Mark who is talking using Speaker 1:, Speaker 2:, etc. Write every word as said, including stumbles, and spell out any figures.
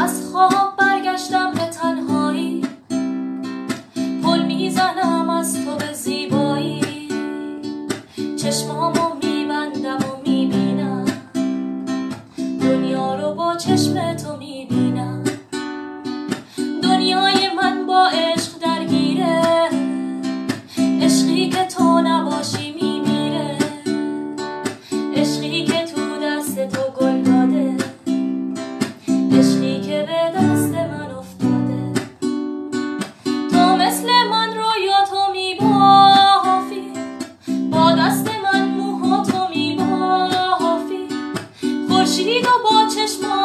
Speaker 1: از خواب برگشتم به تنهایی، پل میزنم از تو به زیبایی، چشمامو میبندم و میبینم دنیا رو با چشم تو میبینم. دنیای من با عشق درگیره، عشقی که تو نباشی میمیره، عشقی که تو دست تو گل داده، عشقی که به دست من افتاده. تو مثل من رویا تو میبافی، با دست من موها تو میبافی، خورشید و با چشم